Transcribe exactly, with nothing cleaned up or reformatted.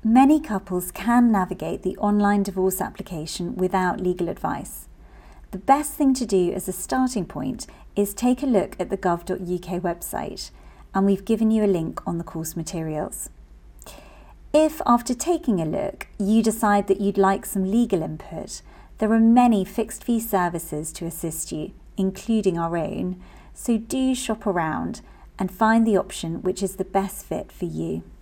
Many couples can navigate the online divorce application without legal advice. The best thing to do as a starting point is take a look at the gov dot U K website, and we've given you a link on the course materials. If after taking a look you decide that you'd like some legal input, there are many fixed fee services to assist you, including our own, so do shop around and find the option which is the best fit for you.